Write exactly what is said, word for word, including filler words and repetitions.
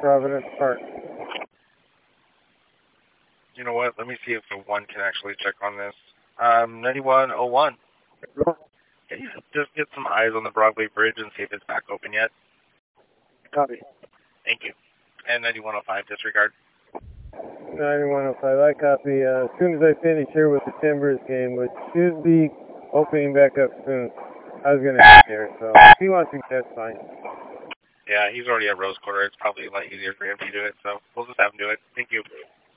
Providence Park. You know what? Let me see if the one can actually check on this. Um, ninety-one oh one. Can you just get some eyes on the Broadway Bridge and see if it's back open yet? Copy. Thank you. And ninety-one oh five, disregard. ninety-one oh five, I copy. Uh, as soon as I finish here with the Timbers game, which should be opening back up soon, I was going to get there, so if he wants to, that's fine. Yeah, he's already at Rose Quarter. It's probably a lot easier for him to do it, so we'll just have him do it. Thank you.